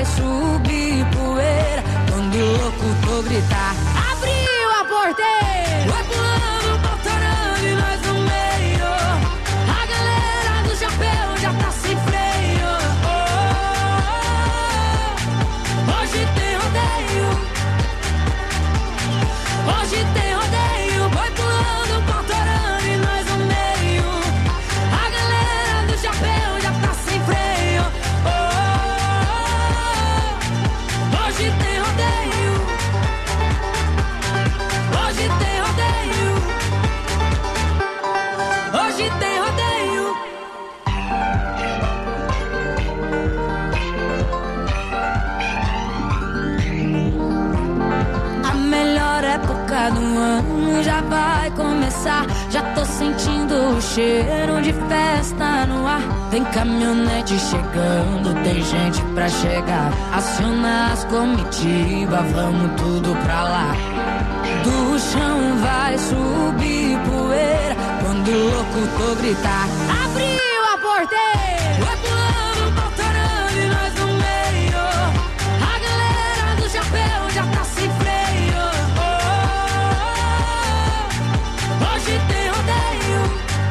subir poeira quando o locutor gritar. Abriu a porteira, vai pulando, pautorando e nós no meio. A galera do chapéu já tá sem freio. Hoje tem rodeio. Hoje tem rodeio, vai pulando, pautorando e nós no meio. A galera do chapéu já tá sem freio. Hoje tem rodeio. Hoje tem rodeio. Hoje tem rodeio. A melhor época do ano já vai começar. Já tô sentindo o cheiro de festa no ar. Tem caminhonete chegando, tem gente pra chegar. Aciona as comitivas, vamos tudo pra lá. Do chão vai subir poeira quando o locutor gritar. Abriu a porteira, vai pulando, pautorando e nós no meio. A galera do chapéu já tá sem freio. Hoje tem rodeio.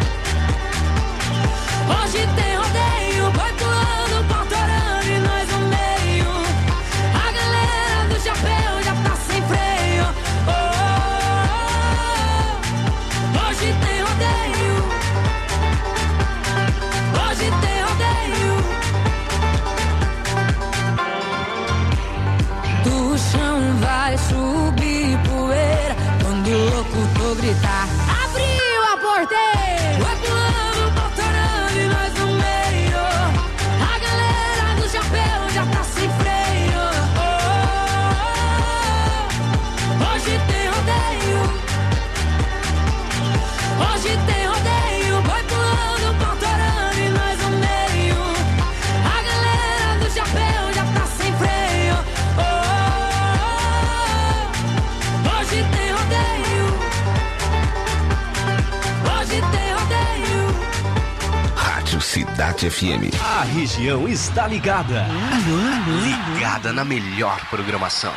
Hoje tem rodeio, vai pulando, pautorando e nós no meio. A galera do chapéu já tá sem freio. Hoje tem rodeio. Hoje tem rodeio. Do chão vai subir poeira quando o locutor gritar. Abriu a porteira, vai pulando, pautorando e nós no meio. A galera do chapéu já tá sem freio. Hoje tem rodeio. Hoje tem rodeio, vai pulando, pautorando e nós no meio. A galera do chapéu já tá sem freio. Hoje tem rodeio. Hoje tem rodeio. Rádio Cidade FM. A região está ligada. Ligada na melhor programação.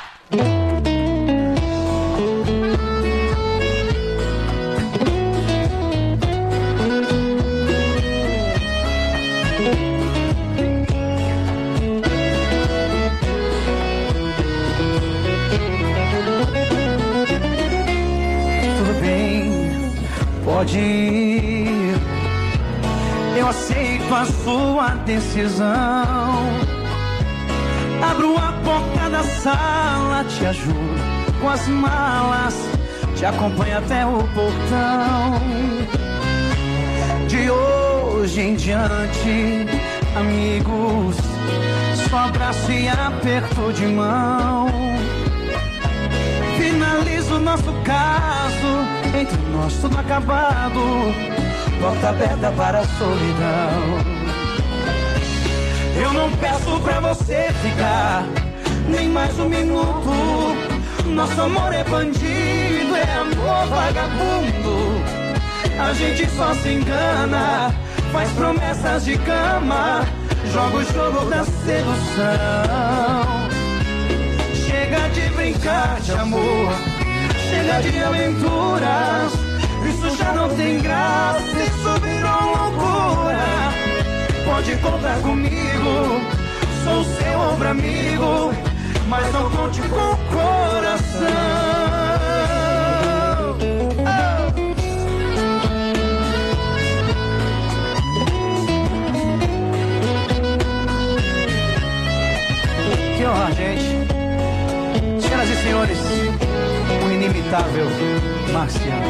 Tudo bem, pode ir. Eu aceito a sua decisão. Abro a porta da sala, te ajudo com as malas, te acompanho até o portão. De hoje em diante, amigos, só abraço e aperto de mão. Finalizo o nosso caso, entre nós tudo acabado, porta aberta para a solidão. Eu não peço pra você ficar nem mais um minuto. Nosso amor é bandido, é amor vagabundo. A gente só se engana, faz promessas de cama, joga o jogo da sedução. Chega de brincar de amor, chega de aventuras. Isso já não tem graça, isso virou loucura. Pode contar comigo, sou seu ombro amigo, mas não conte com o coração. Que honra, gente. Senhoras e senhores, o inimitável Marciano.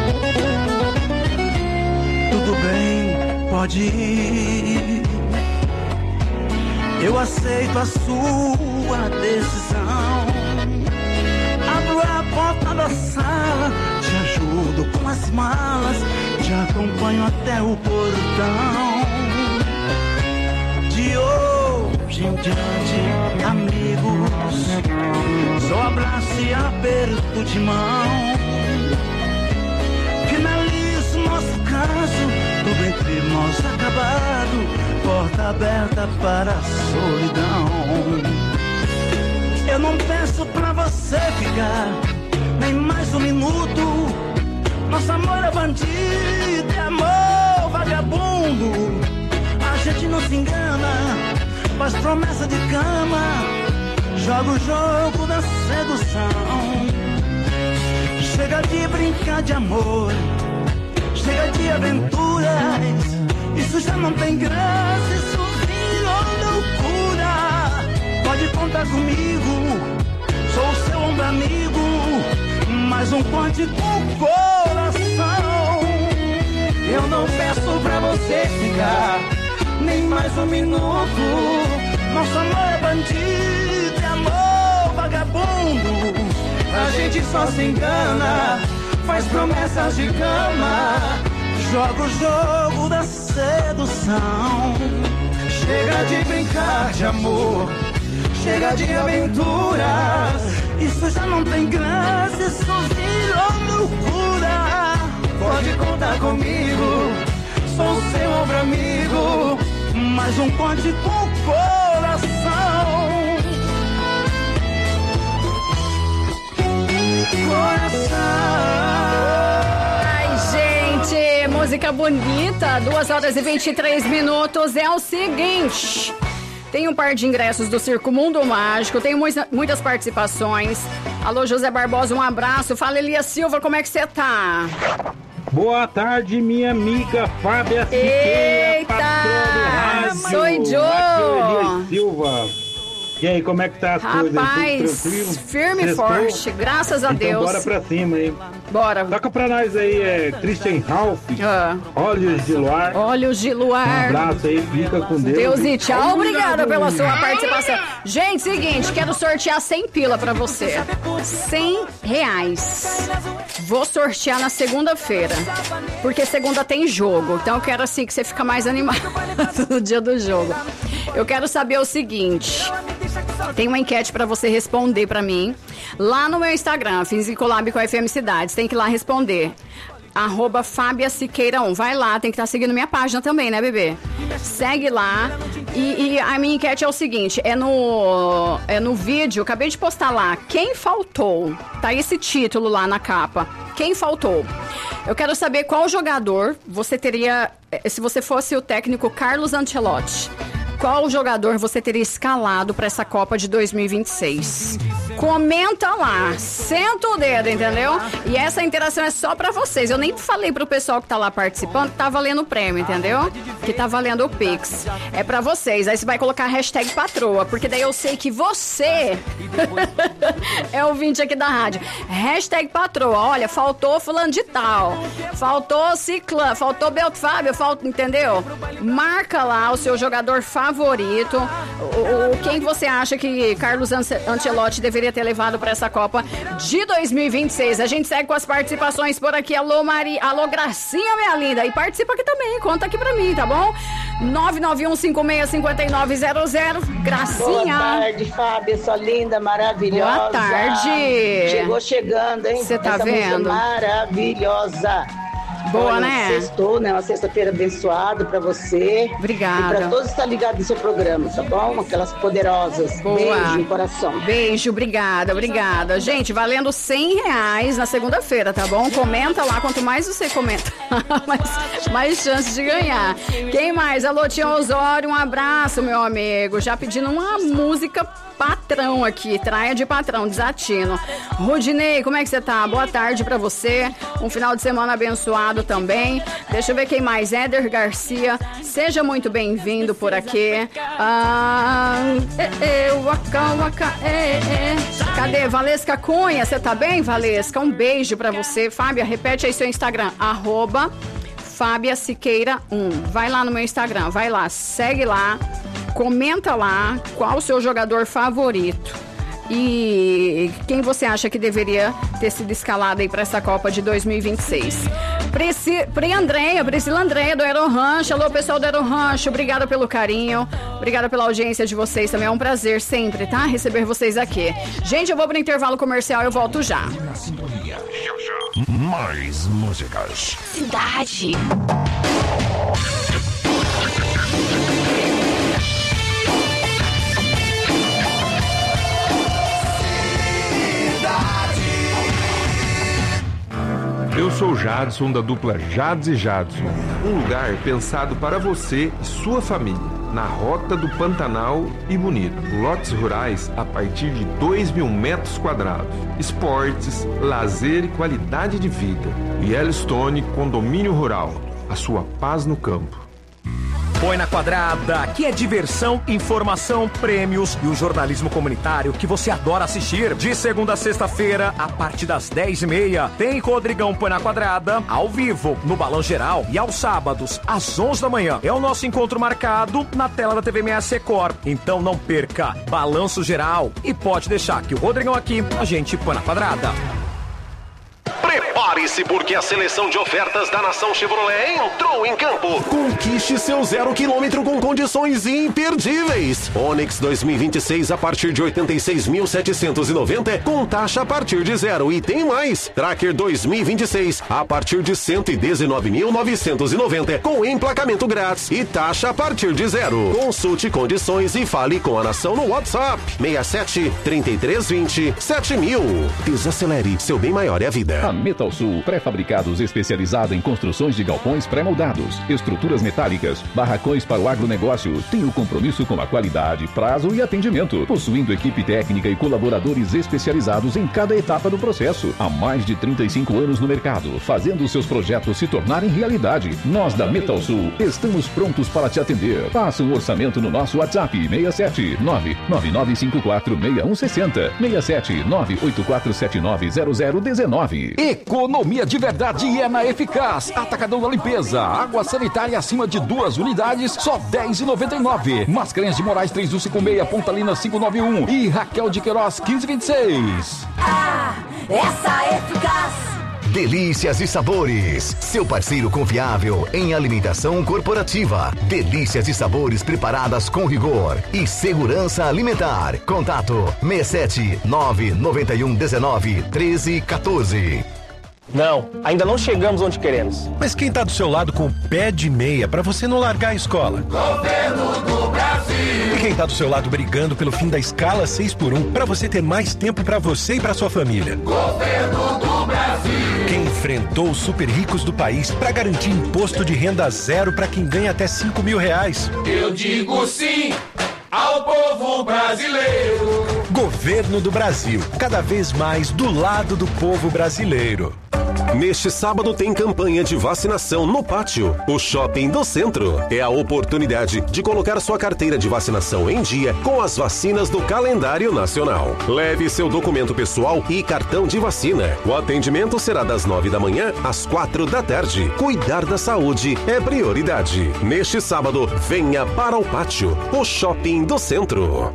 Tudo bem, pode ir. Eu aceito a sua decisão. Abro a porta da sala, te ajudo com as malas, te acompanho até o portão. De hoje em diante, amigos, só abraço e aperto de mão. Finalizo nosso caso, tudo entre nós acabado, porta aberta para a solidão. peço pra você ficar nem mais um minuto. Nosso amor é bandido, é amor vagabundo. A gente não se engana, faz promessa de cama, joga o jogo da sedução. Chega de brincar de amor, chega de aventuras. Isso já não tem graça, isso virou loucura. Pode contar comigo, sou o seu ombro amigo, mais um ponte com coração. Eu não peço pra você ficar nem mais um minuto. Nosso amor é bandido, é amor vagabundo. A gente só se engana, faz promessas de cama, joga o jogo da sedução. Chega de brincar de amor, chega de aventuras. Isso já não tem graça, isso virou loucura. Pode contar comigo, sou o seu ombro amigo, mais um ponte com coração. Ai, gente, música bonita, 2 horas e 23 minutos. É o seguinte, tem um par de ingressos do Circo Mundo Mágico, tem muitas participações. Alô, José Barbosa, um abraço. Fala, Elias Silva, como é que você tá? Boa tarde, minha amiga Fábia Siqueira, patroa do rádio. Sou Elias Silva. E aí, como é que tá as coisas? Rapaz, tudo tranquilo? firme e forte, graças a Deus. Bora pra cima, hein? Bora. Toca pra nós aí, Christian Ralph, Olhos de Luar. Olhos de Luar. Um abraço aí, fica com Deus. Deus e tchau, obrigada pela sua participação. Gente, seguinte, quero sortear 100 pila pra você. R$100. Vou sortear na segunda-feira, porque segunda tem jogo. Então eu quero assim que você fica mais animado no dia do jogo. Eu quero saber o seguinte, tem uma enquete pra você responder pra mim lá no meu Instagram, Fins em Collab com a FM Cidades. Tem que ir lá responder. @Fábia Siqueira 1. Vai lá, tem que estar seguindo minha página também, né, bebê? Segue lá. E a minha enquete é o seguinte, é no vídeo, acabei de postar lá, quem faltou? Tá esse título lá na capa. Quem faltou? Eu quero saber qual jogador você teria, se você fosse o técnico Carlos Ancelotti, qual jogador você teria escalado para essa Copa de 2026? Comenta lá, senta o dedo, entendeu? E essa interação é só pra vocês. Eu nem falei pro pessoal que tá lá participando que tá valendo o prêmio, entendeu? Que tá valendo o Pix. É pra vocês. Aí você vai colocar a hashtag patroa, porque daí eu sei que você é ouvinte aqui da rádio. Hashtag patroa. Olha, faltou fulano de tal, faltou Ciclã, faltou Belfábio, entendeu? Marca lá o seu jogador favorito. Quem você acha que Carlos Ancelotti deveria ter levado para essa Copa de 2026. A gente segue com as participações por aqui. Alô, Maria. Alô, Gracinha, minha linda. E participa aqui também. Conta aqui pra mim, tá bom? 991565900. Gracinha. Boa tarde, Fábia. Sua linda, maravilhosa. Boa tarde. Chegou chegando, hein? Você tá essa vendo? Maravilhosa. Boa, olha, né? Sextou, né? Uma sexta-feira abençoada pra você. Obrigada. E pra todos que estão ligados no seu programa, tá bom? Aquelas poderosas. Boa. Beijo no coração. Beijo, obrigada. Gente, valendo R$100 na segunda-feira, tá bom? Comenta lá, quanto mais você comenta, mais chance de ganhar. Quem mais? Alô, Tia Osório, um abraço, meu amigo. Já pedindo uma música patrão aqui, traia de patrão, desatino. Rudinei, como é que você tá? Boa tarde pra você, um final de semana abençoado também. Deixa eu ver quem mais, Éder Garcia, seja muito bem-vindo por aqui. Cadê? Valesca Cunha, você tá bem, Valesca? Um beijo pra você. Fábia, repete aí seu Instagram, @Fábia Siqueira 1. Vai lá no meu Instagram, vai lá, segue lá. Comenta lá qual o seu jogador favorito e quem você acha que deveria ter sido escalado aí para essa Copa de 2026. Priscila Andréia do Aero Rancho. Alô, pessoal do Aero Rancho, obrigada pelo carinho, obrigada pela audiência de vocês também, é um prazer sempre, tá? Receber vocês aqui. Gente, eu vou pro intervalo comercial, eu volto já. Na sintonia, já. Mais músicas. Cidade. sou Jadson, da dupla Jads e Jadson. Um lugar pensado para você e sua família. Na Rota do Pantanal e Bonito. Lotes rurais a partir de 2.000 metros quadrados. Esportes, lazer e qualidade de vida. Yellowstone Condomínio Rural. A sua paz no campo. Põe na Quadrada, que é diversão, informação, prêmios e o jornalismo comunitário que você adora assistir. De segunda a sexta-feira, a partir das 10h30, tem Rodrigão Põe na Quadrada, ao vivo, no Balão Geral, e aos sábados, às 11 da manhã. É o nosso encontro marcado na tela da TV MS Record. Então não perca, Balanço Geral, e pode deixar que o Rodrigão aqui, a gente põe na Quadrada. Prepare-se, porque a seleção de ofertas da Nação Chevrolet entrou em campo. Conquiste seu 0 km com condições imperdíveis. Onix 2026 a partir de 86.790 com taxa a partir de 0. E tem mais. Tracker 2026 a partir de 119.990 com emplacamento grátis e taxa a partir de 0. Consulte condições e fale com a Nação no WhatsApp 67 3320 7000. Desacelere, seu bem maior é a vida. A Metal Sul, pré-fabricados especializada em construções de galpões pré-moldados, estruturas metálicas, barracões para o agronegócio, tem o compromisso com a qualidade, prazo e atendimento, possuindo equipe técnica e colaboradores especializados em cada etapa do processo. Há mais de 35 anos no mercado, fazendo seus projetos se tornarem realidade. Nós da Metal Sul estamos prontos para te atender. Faça um orçamento no nosso WhatsApp 67 99954 6160 67 984790019. Economia de verdade é na Eficaz. Atacadão da limpeza. Água sanitária acima de 2 unidades, só R$10,99. Mascarenhas de Moraes 3156, Pontalina 591 e Raquel de Queiroz 1526. Ah, essa é Eficaz. Delícias e Sabores, seu parceiro confiável em alimentação corporativa. Delícias e Sabores preparadas com rigor e segurança alimentar. Contato 67 991 19 13 14. Não, ainda não chegamos onde queremos. Mas quem tá do seu lado com o pé de meia pra você não largar a escola? Governo do Brasil! E quem tá do seu lado brigando pelo fim da escala 6x1 pra você ter mais tempo pra você e pra sua família? Governo do Brasil! Quem enfrentou os super ricos do país pra garantir imposto de renda zero pra quem ganha até R$5.000? Eu digo sim ao povo brasileiro! Governo do Brasil, cada vez mais do lado do povo brasileiro. Neste sábado tem campanha de vacinação no Pátio, o Shopping do Centro. É a oportunidade de colocar sua carteira de vacinação em dia com as vacinas do calendário nacional. Leve seu documento pessoal e cartão de vacina. O atendimento será das 9 da manhã às 4 da tarde. Cuidar da saúde é prioridade. Neste sábado, venha para o Pátio, o Shopping do Centro.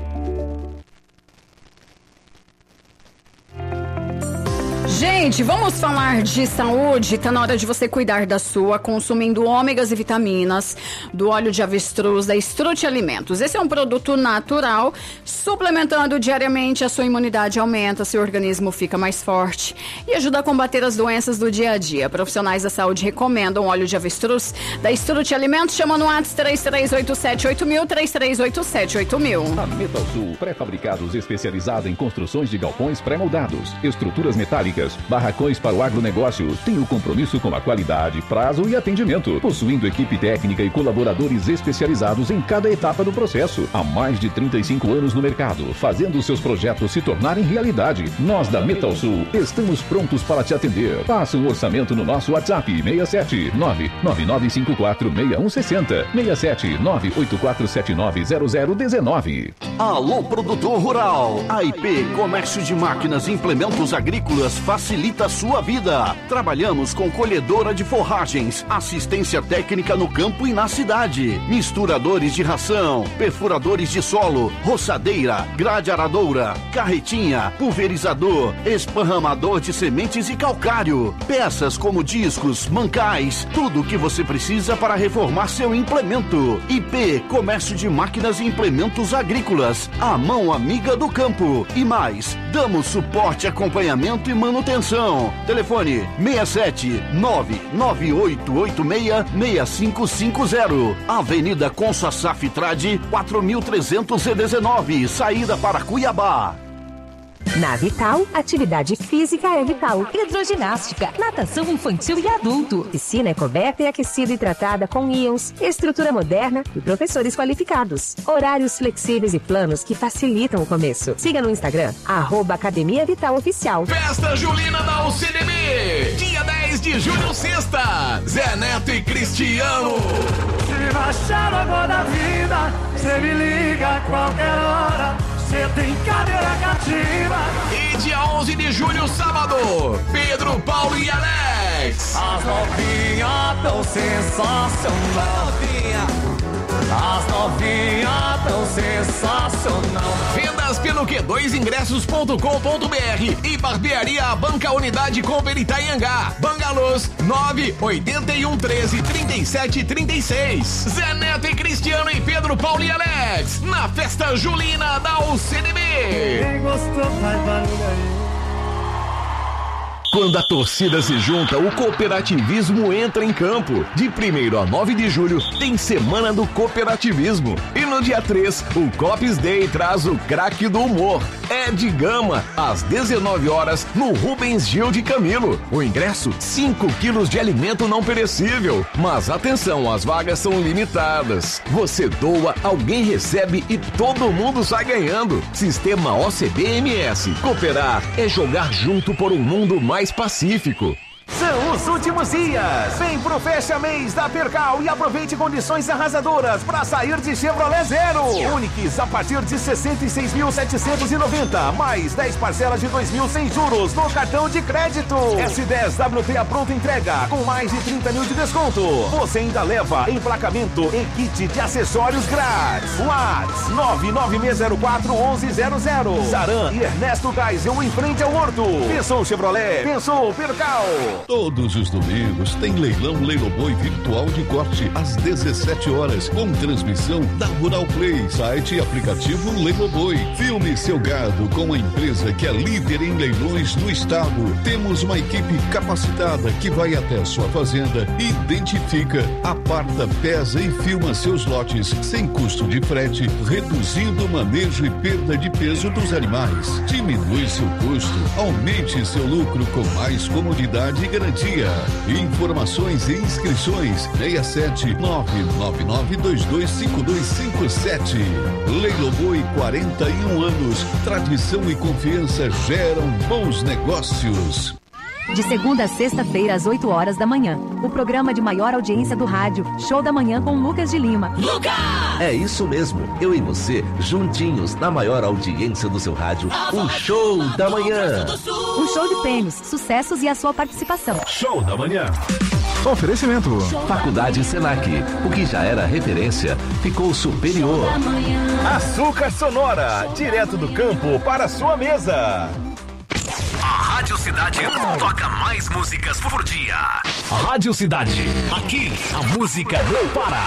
Gente, vamos falar de saúde. Tá na hora de você cuidar da sua, consumindo ômegas e vitaminas, do óleo de avestruz, da Estrute Alimentos. Esse é um produto natural, suplementando diariamente, a sua imunidade aumenta, seu organismo fica mais forte e ajuda a combater as doenças do dia a dia. Profissionais da saúde recomendam óleo de avestruz da Estrute Alimentos. Chama no WhatsApp 33878000, 33878000. A Metal Sul, pré-fabricados especializada em construções de galpões pré-moldados, estruturas metálicas, barracões para o agronegócio, tem o compromisso com a qualidade, prazo e atendimento, possuindo equipe técnica e colaboradores especializados em cada etapa do processo. Há mais de 35 anos no mercado, fazendo seus projetos se tornarem realidade. Nós da Metal Sul estamos prontos para te atender. Faça um orçamento no nosso WhatsApp 67 99954 6160 67 984790019. Alô, produtor rural. A IP Comércio de Máquinas e Implementos Agrícolas facilita a sua vida. Trabalhamos com colhedora de forragens, assistência técnica no campo e na cidade, misturadores de ração, perfuradores de solo, roçadeira, grade aradoura, carretinha, pulverizador, esparramador de sementes e calcário, peças como discos, mancais, tudo o que você precisa para reformar seu implemento. IP Comércio de Máquinas e Implementos Agrícolas, a mão amiga do campo. E mais, damos suporte, acompanhamento e manutenção. Telefone 67 99886-6550. Avenida Consa Saftrade 4319, saída para Cuiabá. Na Vital, atividade física é vital. Hidroginástica, natação infantil e adulto. Piscina é coberta e aquecida e tratada com íons, estrutura moderna e professores qualificados. Horários flexíveis e planos que facilitam o começo. Siga no Instagram, @Academia Vital Oficial. Festa Julina da UCDB, dia 10 de julho, sexta. Zé Neto e Cristiano. Se baixar o amor da vida, cê me liga a qualquer hora. Cê tem cadeira cativa. E dia 11 de julho, sábado, Pedro, Paulo e Alex. As novinhas tão sensacional. As novinhas tão sensacional. Vendas pelo Q2ingressos.com.br e Barbearia Banca Unidade Cooper Itaiangá. Bangalôs 981 13 37 36. Zé Neto e Cristiano e Pedro, Paulo e Alex na Festa Julina da UCDB. Quem gostou faz barulho aí. Quando a torcida se junta, o cooperativismo entra em campo. De 1º a 9 de julho, tem Semana do Cooperativismo. E no dia 3, o Cops Day traz o craque do humor, Ed Gama, às 19 horas, no Rubens Gil de Camilo. O ingresso, 5 quilos de alimento não perecível. Mas atenção, as vagas são limitadas. Você doa, alguém recebe e todo mundo sai ganhando. Sistema OCB-MS. Cooperar é jogar junto por um mundo mais pacífico. São os últimos dias. Vem pro Fecha Mês da Percal e aproveite condições arrasadoras para sair de Chevrolet Zero. Onix a partir de 66.790, mais 10 parcelas de 2.000 sem juros no cartão de crédito. S10 WT a pronta entrega com mais de 30 mil de desconto. Você ainda leva emplacamento e kit de acessórios grátis. WhatsApp 996041100. Saran e Ernesto Geisel em frente ao Horto. Pensou Chevrolet, pensou Percal. Todos os domingos tem leilão Leiloboi virtual de corte às 17 horas com transmissão da Rural Play, site e aplicativo Leiloboi. Filme seu gado com a empresa que é líder em leilões no estado. Temos uma equipe capacitada que vai até a sua fazenda, identifica, aparta, pesa e filma seus lotes sem custo de frete, reduzindo o manejo e perda de peso dos animais. Diminui seu custo, aumente seu lucro com mais comodidade e garantia. Informações e inscrições 67 999225257. Leiloboi, 41 anos. Tradição e confiança geram bons negócios. De segunda a sexta-feira, às 8 horas da manhã. O programa de maior audiência do rádio, Show da Manhã com Lucas de Lima. Lucas! É isso mesmo, eu e você, juntinhos, na maior audiência do seu rádio, o Show da Manhã. Um show de prêmios, sucessos e a sua participação. Show da Manhã. Oferecimento. Faculdade Senac, o que já era referência, ficou superior. Açúcar Sonora, direto do campo para a sua mesa. A Rádio Cidade toca mais músicas por dia. Rádio Cidade, aqui a música não para.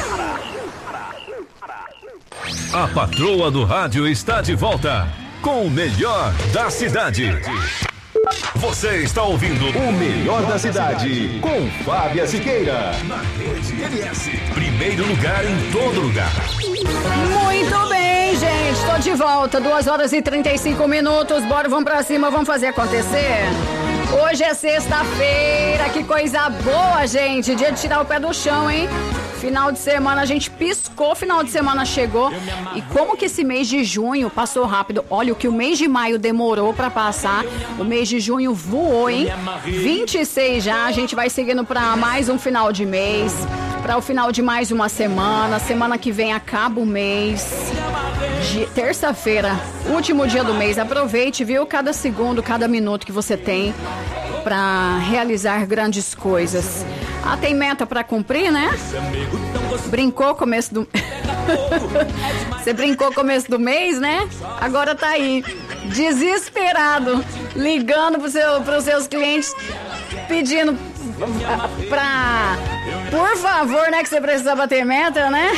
A patroa do rádio está de volta com o melhor da cidade. Você está ouvindo o melhor da cidade com Fábia Siqueira. Na Rede LS, primeiro lugar em todo lugar. Muito bem, gente, tô de volta, 2 horas e 35 minutos, bora, vamos pra cima, vamos fazer acontecer. Hoje é sexta-feira, que coisa boa, gente, dia de tirar o pé do chão, hein? Final de semana, a gente piscou, final de semana chegou. E como que esse mês de junho passou rápido? Olha, o que o mês de maio demorou pra passar, o mês de junho voou, hein? 26 já, a gente vai seguindo pra mais um final de mês, pra o final de mais uma semana. Semana que vem acaba o mês. Terça-feira, último dia do mês. Aproveite, viu? Cada segundo, cada minuto que você tem pra realizar grandes coisas. Ah, tem meta pra cumprir, né? Brincou começo do... Você brincou começo do mês, né? Agora tá aí, desesperado, ligando pros seus clientes, pedindo pra... Por favor, né, que você precisa bater meta, né?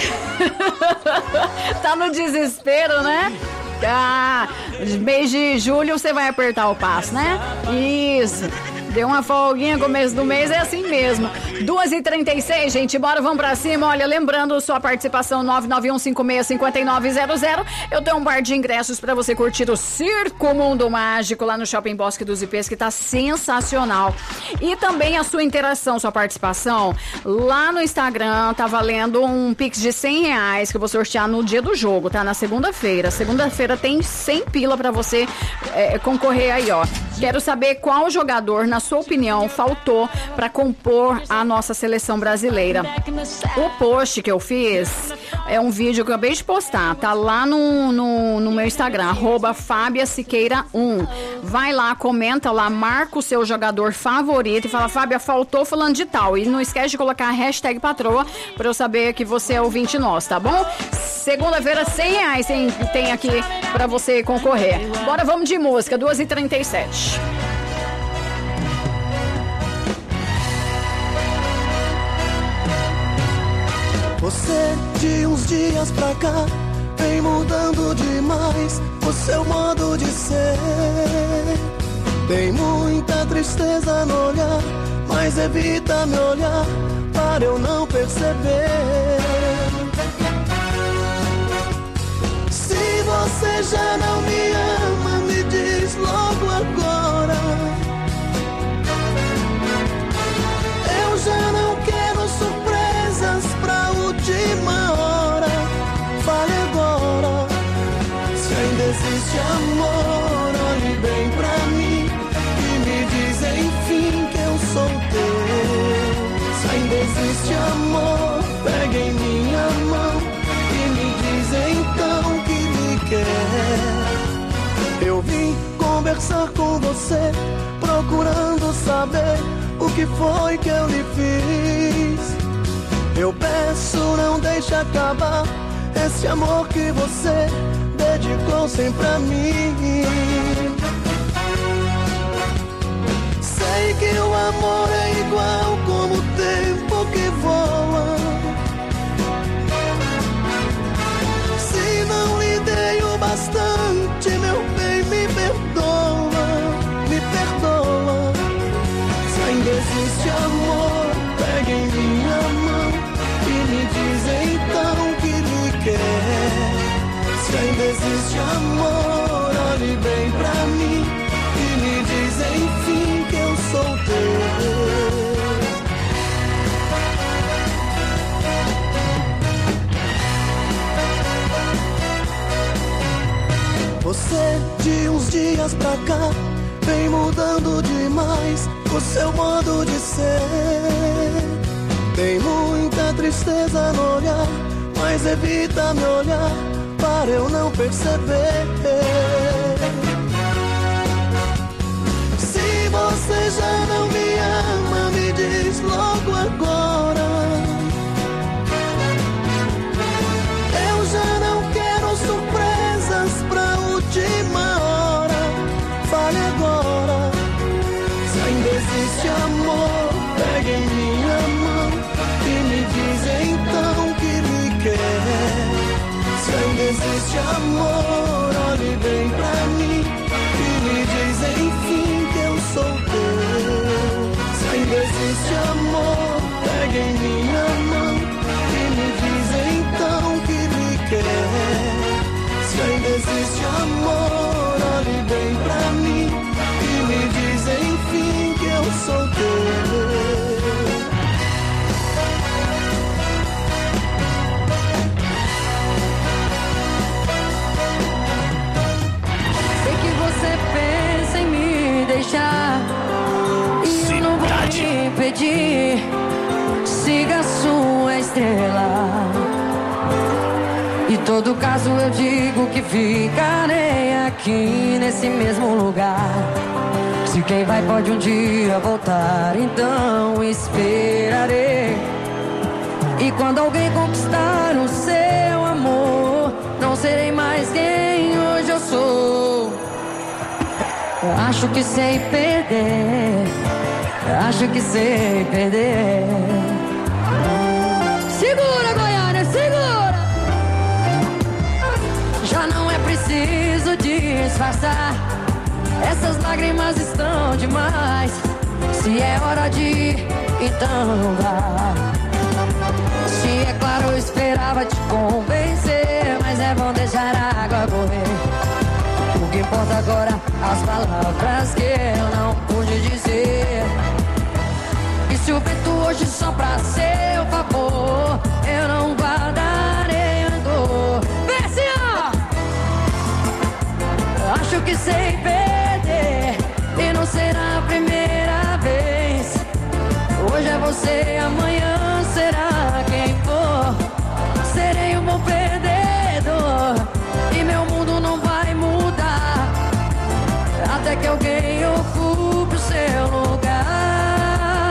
Tá no desespero, né? Ah, mês de julho você vai apertar o passo, né? Isso. Deu uma folguinha, começo do mês, é assim mesmo. 2h36, gente, bora, vamos pra cima. Olha, lembrando sua participação, 991565900. Eu tenho um par de ingressos pra você curtir o Circo Mundo Mágico lá no Shopping Bosque dos Ipês, que tá sensacional. E também a sua interação, sua participação lá no Instagram, tá valendo um Pix de R$100 que eu vou sortear no dia do jogo, tá? Na segunda-feira. Segunda-feira tem 100 pila pra você concorrer aí, ó. Quero saber qual jogador, na sua opinião, faltou pra compor a nossa seleção brasileira. O post que eu fiz é um vídeo que eu acabei de postar, tá lá no meu Instagram, @FábiaSiqueira1. Vai lá, comenta lá, marca o seu jogador favorito e fala, Fábia, faltou falando de tal. E não esquece de colocar a hashtag patroa pra eu saber que você é ouvinte nosso, tá bom? Segunda-feira, R$100 tem aqui pra você concorrer. Bora, vamos de música, 2h37. Você de uns dias pra cá vem mudando demais o seu modo de ser. Tem muita tristeza no olhar, mas evita me olhar para eu não perceber. Se você já não me ama, me diz logo agora. Eu já não quero surpresas pra última hora. Fale agora. Se ainda existe amor, olhe bem pra mim e me diz enfim que eu sou teu. Se ainda existe amor, pegue em minha mão e me diz então que me quer. Eu vim conversar com você, procurando saber o que foi que eu lhe fiz. Eu peço, não deixe acabar esse amor que você dedicou sempre a mim. Sei que o amor é igual como o tempo que voa. Se não lhe dei o bastante, meu bem, me perdoa, me perdoa. Se ainda existe amor, pegue em minha mão e me diz então que me quer. Se ainda existe amor, olhe bem pra mim e me diz enfim que eu sou teu. Você de uns dias pra cá vem mudando demais o seu modo de ser. Tem muita tristeza no olhar, mas evita me olhar para eu não perceber. Se você já não me ama, me diz logo agora. Eu já não quero surpresas pra última hora. Fale agora. Se ainda existe amor, pegue em minha mão e me diz então que me quer. Se ainda existe amor, olhe bem pra mim e me diz enfim que eu sou teu. Se ainda existe amor, pegue em minha mão e me diz então que me quer. Se ainda existe amor, olhe bem pra mim e me diz enfim que eu sou teu. Deixar e eu não vou te pedir. Siga a sua estrela. E todo caso eu digo que ficarei aqui nesse mesmo lugar. Se quem vai pode um dia voltar, então esperarei. E quando alguém conquistar o seu amor, não serei mais quem hoje eu sou. Acho que sei perder, acho que sei perder. Segura, Goiânia, segura. Já não é preciso disfarçar, essas lágrimas estão demais. Se é hora de ir, então vá. Se é claro, eu esperava te convencer, mas é bom deixar a água correr. O que importa agora, as palavras que eu não pude dizer. E se o vento hoje sopra seu favor, eu não guardarei rancor. Vem assim, ó! Acho que sei perder e não será a primeira vez. Hoje é você, amanhã será quem for. Serei um bom perdedor e meu mundo não vai mudar até que alguém ocupe o seu lugar.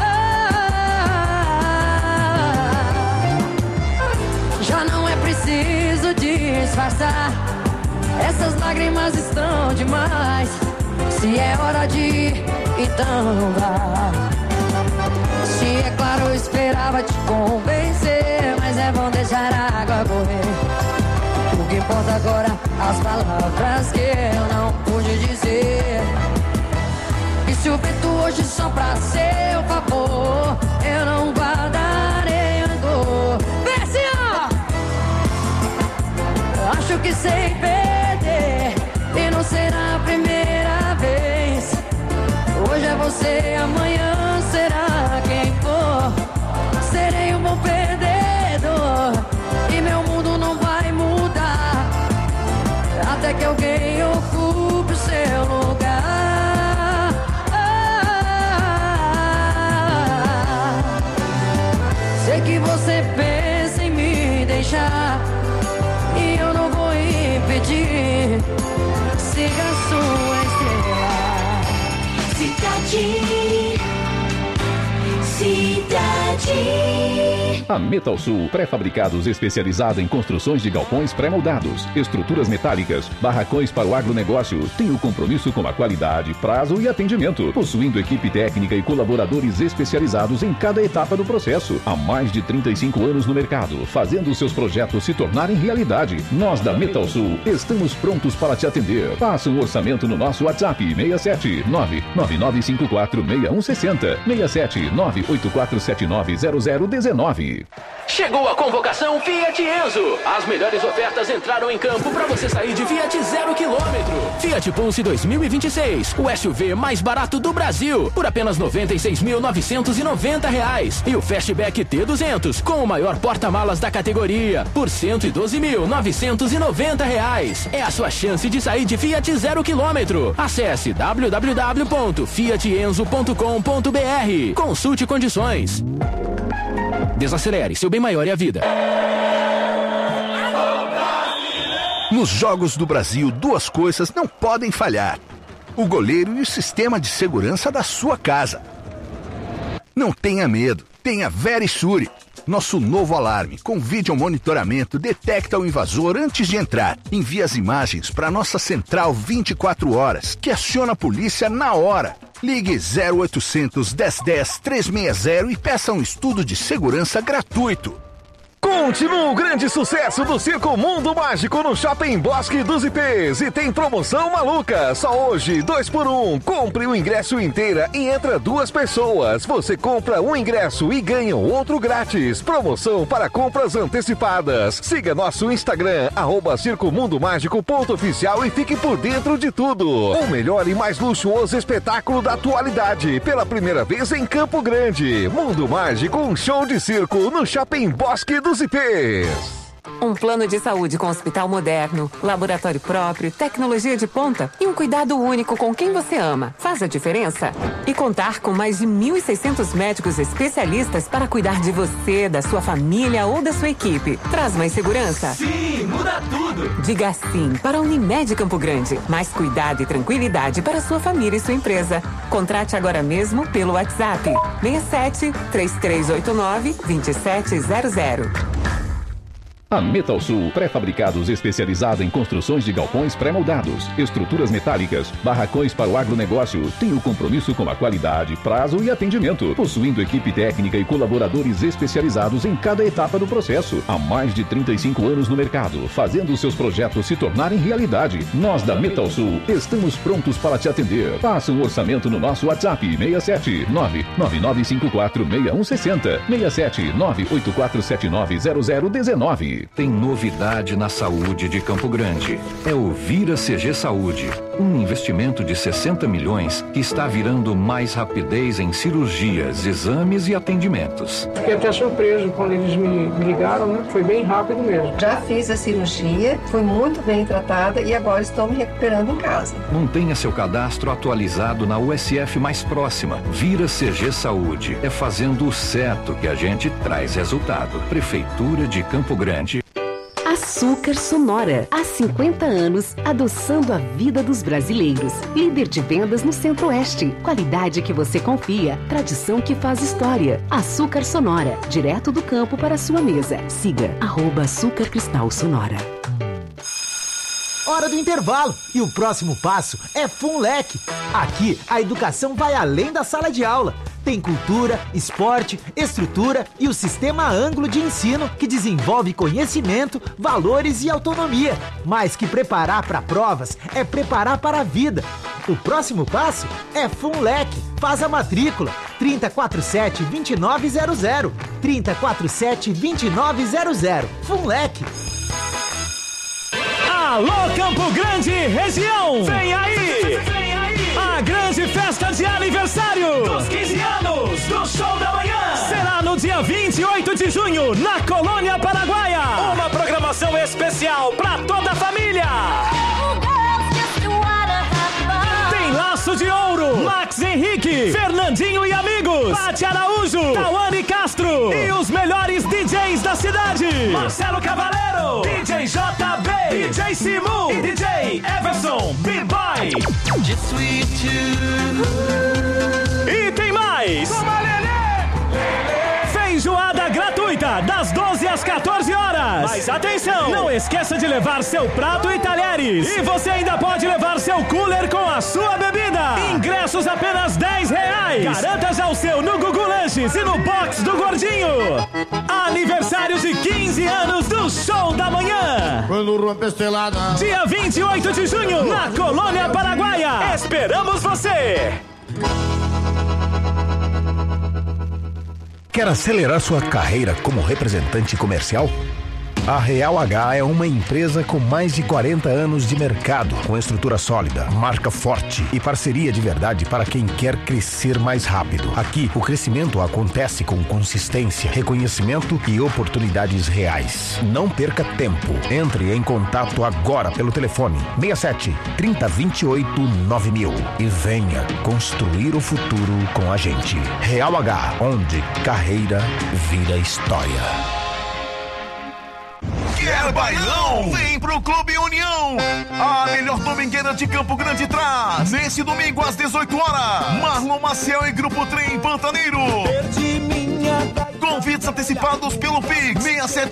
Já não é preciso disfarçar, essas lágrimas estão demais. Se é hora de ir, então vá. Se é claro, eu esperava te convencer, mas é bom deixar a água correr. O que importa agora, as palavras que eu não pude dizer. E se o vento hoje sopra a seu favor, eu não guardarei rancor. Vem assim, ó! Acho que sei perder e não será a primeira vez. Hoje é você, amanhã será quem for. Serei um bom perdedor e meu mundo não vai mudar até que alguém ocupe o seu lugar. Sei que você pensa em me deixar e eu não vou impedir. Siga a sua estrela. Cidade. A Metal Sul, pré-fabricados especializada em construções de galpões pré-moldados, estruturas metálicas, barracões para o agronegócio, tem o compromisso com a qualidade, prazo e atendimento, possuindo equipe técnica e colaboradores especializados em cada etapa do processo. Há mais de 35 anos no mercado, fazendo seus projetos se tornarem realidade. Nós da Metal Sul estamos prontos para te atender. Faça um orçamento no nosso WhatsApp 67 99954 6160 67 984790019. Chegou a convocação Fiat Enzo. As melhores ofertas entraram em campo para você sair de Fiat 0 km. Fiat Pulse 2026, o SUV mais barato do Brasil, por apenas R$ 96.990. E o Fastback T200, com o maior porta-malas da categoria, por R$ 112.990. É a sua chance de sair de Fiat 0 km. Acesse www.fiatenzo.com.br. Consulte condições. Desacelere, seu bem maior é a vida. Nos Jogos do Brasil, duas coisas não podem falhar: o goleiro e o sistema de segurança da sua casa. Não tenha medo, tenha Verisure. Nosso novo alarme com vídeo monitoramento detecta o invasor antes de entrar. Envia as imagens para nossa central 24 horas, que aciona a polícia na hora. Ligue 0800 1010 360 e peça um estudo de segurança gratuito. Continua o grande sucesso do Circo Mundo Mágico no Shopping Bosque dos Ipês e tem promoção maluca. Só hoje, 2 por 1. Compre o ingresso inteira e entra 2 pessoas. Você compra um ingresso e ganha outro grátis. Promoção para compras antecipadas. Siga nosso Instagram, @circomundomágico.oficial e fique por dentro de tudo. O melhor e mais luxuoso espetáculo da atualidade. Pela primeira vez em Campo Grande. Mundo Mágico, um show de circo no Shopping Bosque dos Ipês. Um plano de saúde com hospital moderno, laboratório próprio, tecnologia de ponta e um cuidado único com quem você ama. Faz a diferença? E contar com mais de 1.600 médicos especialistas para cuidar de você, da sua família ou da sua equipe. Traz mais segurança? Sim, muda tudo! Diga sim para a Unimed Campo Grande. Mais cuidado e tranquilidade para sua família e sua empresa. Contrate agora mesmo pelo WhatsApp 67 3389 2700. A Metalsul Pré-Fabricados, especializada em construções de galpões pré-moldados, estruturas metálicas, barracões para o agronegócio, tem o compromisso com a qualidade, prazo e atendimento, possuindo equipe técnica e colaboradores especializados em cada etapa do processo. Há mais de 35 anos no mercado, fazendo seus projetos se tornarem realidade. Nós da Metalsul estamos prontos para te atender. Faça um orçamento no nosso WhatsApp 67 99954 6160 67 984790019. Tem novidade na saúde de Campo Grande. É o Vira CG Saúde, um investimento de 60 milhões que está virando mais rapidez em cirurgias, exames e atendimentos. Fiquei até surpreso quando eles me ligaram, né? Foi bem rápido mesmo. Já fiz a cirurgia, fui muito bem tratada e agora estou me recuperando em casa. Mantenha seu cadastro atualizado na USF mais próxima. Vira CG Saúde. É fazendo o certo que a gente traz resultado. Prefeitura de Campo Grande. Açúcar Sonora, há 50 anos, adoçando a vida dos brasileiros. Líder de vendas no Centro-Oeste. Qualidade que você confia, tradição que faz história. Açúcar Sonora, direto do campo para a sua mesa. Siga @Açúcar Cristal Sonora. Hora do intervalo e o próximo passo é FUNLEC. Aqui a educação vai além da sala de aula. Tem cultura, esporte, estrutura e o sistema ângulo de ensino que desenvolve conhecimento, valores e autonomia. Mais que preparar para provas, é preparar para a vida. O próximo passo é FUNLEC. Faz a matrícula 3047-2900. 3047-2900. FUNLEC. Alô Campo Grande, região! Vem aí! A grande festa de aniversário dos 15 anos do Show da Manhã será no dia 28 de junho, na Colônia Paraguaia. Uma programação especial para toda a família. Tem Laço de Ouro, Max Henrique, Fernandinho e Amigos, Paty Araújo, Tawane Castro e os melhores DJs da cidade. Marcelo Cavaleiro, DJ JB, DJ Simu e DJ Everson B-Boy. E tem mais! Feijoada gratuita das 12 às 14 horas. Mas atenção, não esqueça de levar seu prato e talheres. E você ainda pode levar seu cooler com a sua bebida. Ingressos apenas R$10. Garanta já o seu no Gugu Lanches e no Box do Gordinho. Aniversário de 15 anos do Show da Manhã. Dia 28 de junho, na Colônia Paraguaia. Esperamos você! Quer acelerar sua carreira como representante comercial? A Real H é uma empresa com mais de 40 anos de mercado, com estrutura sólida, marca forte e parceria de verdade para quem quer crescer mais rápido. Aqui, o crescimento acontece com consistência, reconhecimento e oportunidades reais. Não perca tempo. Entre em contato agora pelo telefone 67 3028 9000 e venha construir o futuro com a gente. Real H, onde carreira vira história. Quer bailão? Vem pro Clube União. A melhor domingueira de Campo Grande traz. Nesse domingo às 18 horas. Marlon Maciel e Grupo Trem Pantaneiro. Convites antecipados pelo Pix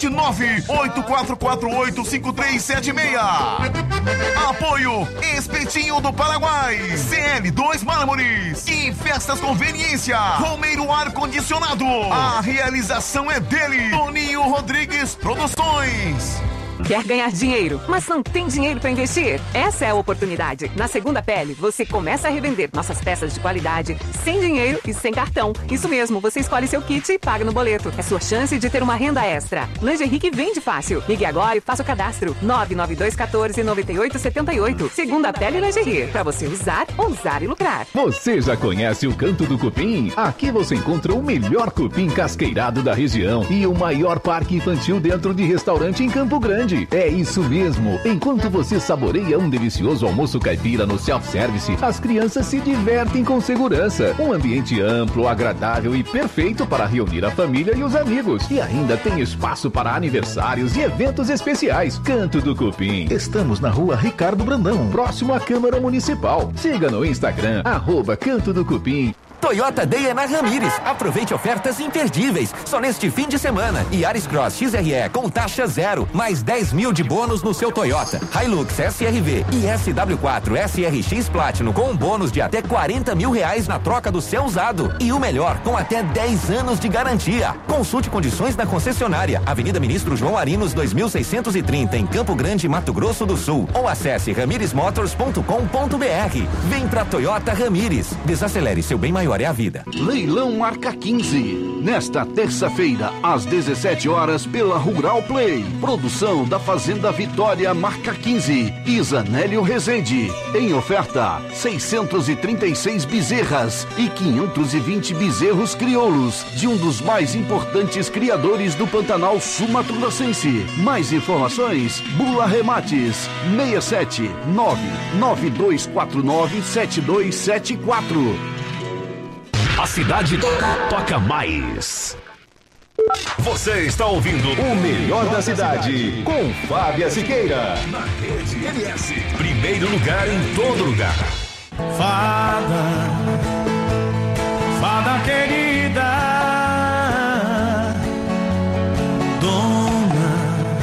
679-8448-5376. Apoio Espetinho do Paraguai, CL2 Mármores e Festas Conveniência, Romeiro Ar Condicionado. A realização é dele, Toninho Rodrigues Produções. Quer ganhar dinheiro, mas não tem dinheiro para investir? Essa é a oportunidade. Na Segunda Pele, você começa a revender nossas peças de qualidade, sem dinheiro e sem cartão. Isso mesmo, você escolhe seu kit e paga no boleto. É sua chance de ter uma renda extra. Lingerie que vende fácil. Ligue agora e faça o cadastro. 99214-9878. Segunda Pele Lingerie. Para você usar, ousar e lucrar. Você já conhece o Canto do Cupim? Aqui você encontra o melhor cupim casqueirado da região e o maior parque infantil dentro de restaurante em Campo Grande. É isso mesmo. Enquanto você saboreia um delicioso almoço caipira no self-service, as crianças se divertem com segurança. Um ambiente amplo, agradável e perfeito para reunir a família e os amigos. E ainda tem espaço para aniversários e eventos especiais. Canto do Cupim. Estamos na rua Ricardo Brandão, próximo à Câmara Municipal. Siga no Instagram, @Canto do Cupim. Toyota Day é na Ramires. Aproveite ofertas imperdíveis. Só neste fim de semana. Yaris Cross XRE com taxa zero. Mais 10 mil de bônus no seu Toyota. Hilux SRV e SW4 SRX Platinum com um bônus de até 40 mil reais na troca do seu usado. E o melhor, com até 10 anos de garantia. Consulte condições na concessionária. Avenida Ministro João Arinos 2630 em Campo Grande, Mato Grosso do Sul. Ou acesse ramiresmotors.com.br. Vem pra Toyota Ramires. Desacelere, seu bem maior é a vida. Leilão Marca 15. Nesta terça-feira, às 17 horas, pela Rural Play. Produção da Fazenda Vitória Marca 15. Isanélio Rezende. Em oferta, 636 bezerras e 520 bezerros crioulos de um dos mais importantes criadores do Pantanal Sul-Mato-Grossense. Mais informações, Bula Remates, 67992497274. A cidade toca mais. Você está ouvindo o melhor da cidade com Fábia Siqueira. Na Rede MS. Primeiro lugar em todo lugar. Fada querida, dona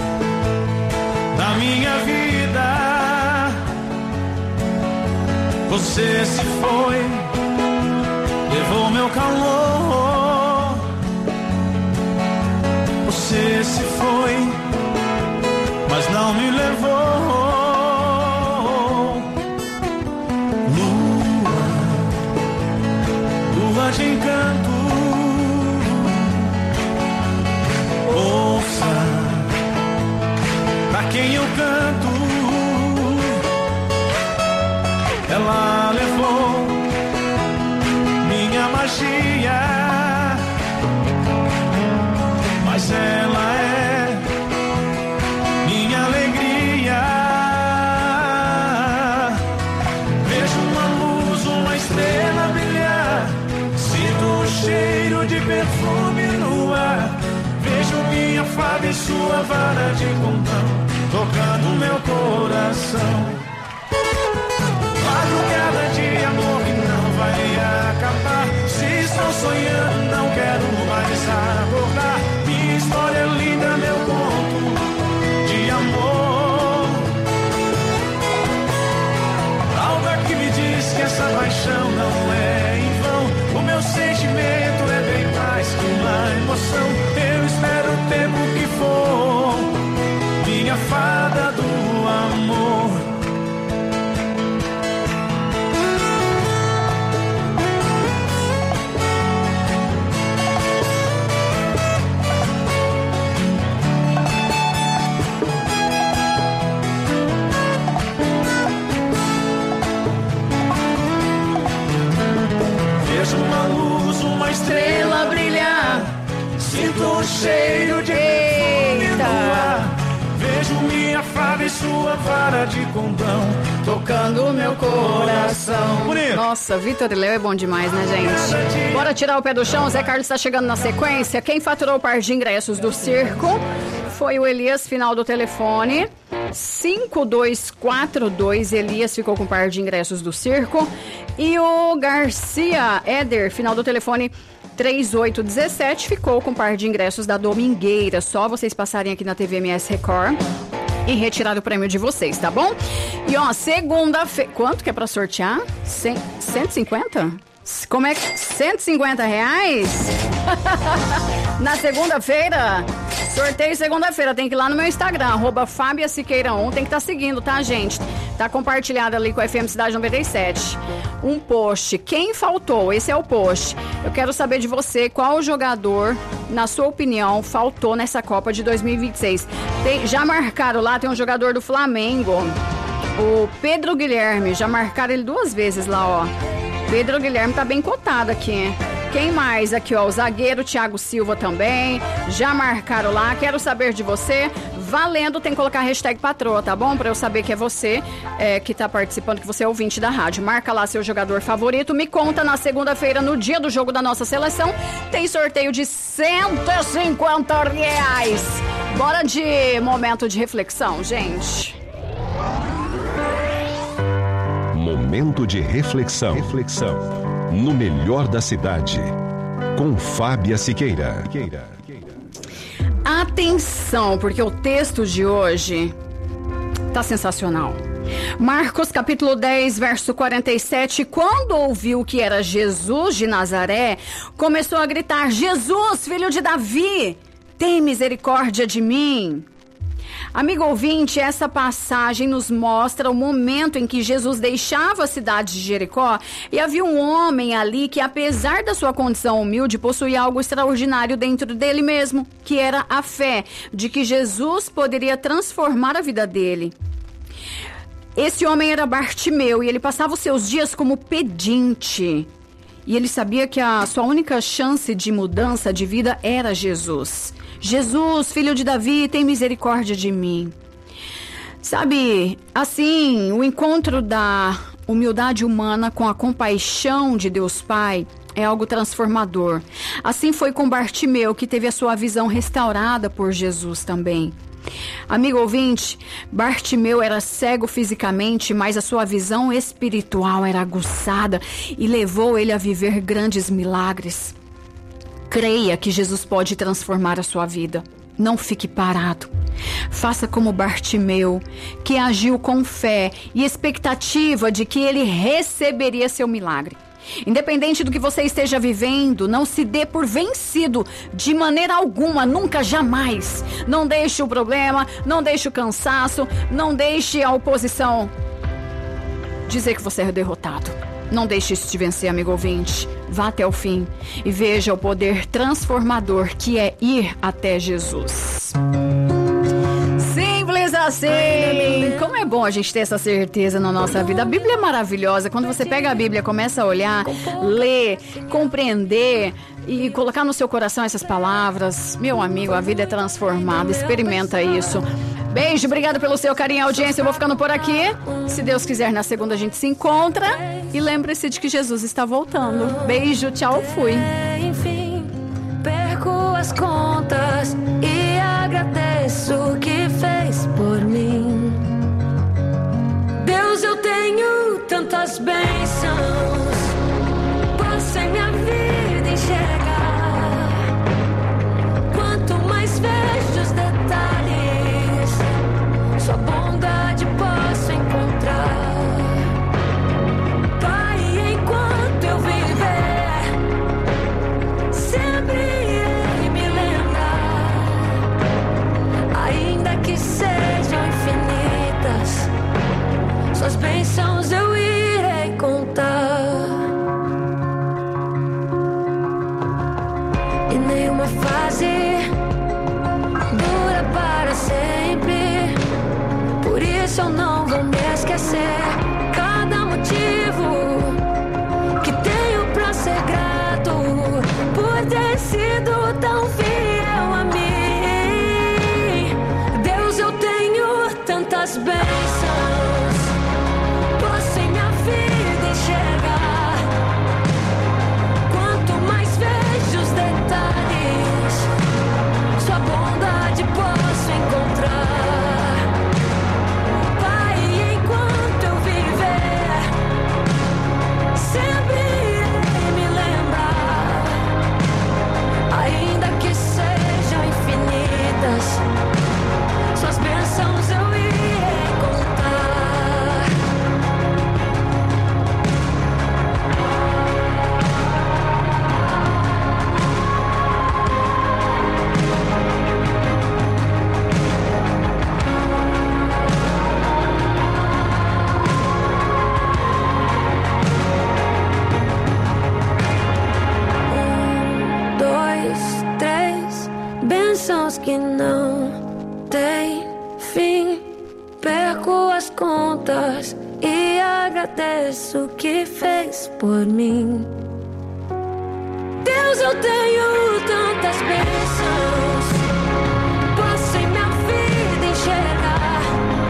da minha vida, você se foi, levou meu calor, você se foi, mas não me levou. Lua de encanto, ouça pra quem eu canto. Ela levou minha magia, mas ela é minha alegria. Vejo uma luz, uma estrela brilhar, sinto o cheiro de perfume no ar. Vejo minha fada e sua vara de condão tocando meu coração. Madrugada de amor que não vai acabar. Se estou sonhando, não quero mais acordar. Minha história é linda, meu conto de amor. Algo aqui me diz que essa paixão não é em vão. O meu sentimento é bem mais que uma emoção. Eu espero o tempo que for, minha fada do amor. Uma luz, uma estrela brilhar, sinto o cheiro de perfume no ar. Vejo minha fada e sua vara de condão tocando meu coração. Bonito. Nossa, Vitor e Léo é bom demais, né, gente? Bora tirar o pé do chão. Zé Carlos está chegando na sequência. Quem faturou o par de ingressos do circo foi o Elias, final do telefone 5242. Elias ficou com o par de ingressos do circo. E o Garcia Éder, final do telefone 3817, ficou com o par de ingressos da Domingueira. Só vocês passarem aqui na TVMS Record e retirar o prêmio de vocês, tá bom? E ó, segunda-feira... Quanto que é pra sortear? 150? Como é que... 150 reais? Na segunda-feira... Sorteio segunda-feira, tem que ir lá no meu Instagram, @FábiaSiqueira1, tem que estar seguindo, tá, gente? Tá compartilhado ali com a FM Cidade 97. Um post. Quem faltou? Esse é o post. Eu quero saber de você qual jogador, na sua opinião, faltou nessa Copa de 2026. Já marcaram lá, tem um jogador do Flamengo, o Pedro Guilherme. Já marcaram ele 2 vezes lá, ó. Pedro Guilherme tá bem cotado aqui, hein? Quem mais aqui, ó? O zagueiro Thiago Silva também. Já marcaram lá. Quero saber de você. Valendo, tem que colocar a hashtag patroa, tá bom? Pra eu saber que é você que tá participando, que você é ouvinte da rádio. Marca lá seu jogador favorito. Me conta na segunda-feira, no dia do jogo da nossa seleção. Tem sorteio de 150 reais. Bora de momento de reflexão, gente. Momento de reflexão. no Melhor da Cidade, com Fábia Siqueira. Atenção, porque o texto de hoje tá sensacional. Marcos capítulo 10, verso 47, quando ouviu que era Jesus de Nazaré, começou a gritar: Jesus, filho de Davi, tem misericórdia de mim. Amigo ouvinte, essa passagem nos mostra o momento em que Jesus deixava a cidade de Jericó e havia um homem ali que, apesar da sua condição humilde, possuía algo extraordinário dentro dele mesmo, que era a fé de que Jesus poderia transformar a vida dele. Esse homem era Bartimeu e ele passava os seus dias como pedinte. E ele sabia que a sua única chance de mudança de vida era Jesus. Jesus, filho de Davi, tem misericórdia de mim. Sabe, assim, o encontro da humildade humana com a compaixão de Deus Pai é algo transformador. Assim foi com Bartimeu, que teve a sua visão restaurada por Jesus também. Amigo ouvinte, Bartimeu era cego fisicamente, mas a sua visão espiritual era aguçada e levou ele a viver grandes milagres. Creia que Jesus pode transformar a sua vida. Não fique parado. Faça como Bartimeu, que agiu com fé e expectativa de que ele receberia seu milagre. Independente do que você esteja vivendo, não se dê por vencido de maneira alguma, nunca, jamais. Não deixe o problema, não deixe o cansaço, não deixe a oposição dizer que você é derrotado. Não deixe isso te vencer, amigo ouvinte. Vá até o fim e veja o poder transformador que é ir até Jesus. Simples assim. Como é bom a gente ter essa certeza na nossa vida. A Bíblia é maravilhosa. Quando você pega a Bíblia, começa a olhar, ler, compreender e colocar no seu coração essas palavras, meu amigo, a vida é transformada. Experimenta isso. Beijo, obrigado pelo seu carinho e audiência. Eu vou ficando por aqui. Se Deus quiser, na segunda a gente se encontra. E lembre-se de que Jesus está voltando. Beijo, tchau, fui. Enfim, perco as contas e agradeço o que fez por mim. Deus, eu tenho tantas bênçãos, posso em minha vida enxergar. Quanto mais vejo os detalhes, sua bondade posso encontrar. Pai, enquanto eu viver, sempre irei me lembrar. Ainda que sejam infinitas, suas bênçãos eu irei contar. E nenhuma fase dura para sempre, por isso eu não vou me esquecer. Cada motivo que tenho pra ser grato por ter sido tão fiel a mim. Deus, eu tenho tantas bênçãos, posso em minha vida enxergar. Quanto mais vejo os detalhes, sua bondade posso encontrar. Pai, enquanto eu viver, sempre irei me lembrar. Ainda que sejam infinitas, suas bênçãos eu irei contar. Dois, três, bênçãos que não tem fim. Perco as contas e agradeço o que fez por mim. Deus, eu tenho tantas bênçãos, posso em minha vida enxergar.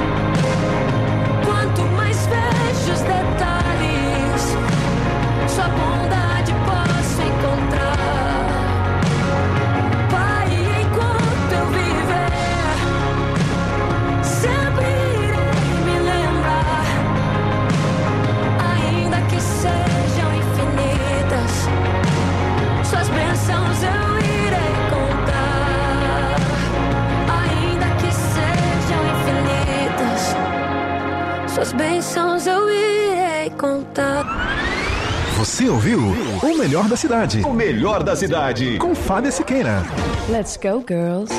Quanto mais vejo os detalhes, sua bondade posso encontrar. Pai, enquanto eu viver, sempre irei me lembrar. Ainda que sejam infinitas, bênçãos eu irei contar. Você ouviu o melhor da cidade. O melhor da cidade. Com Fábia Siqueira. Let's go, girls.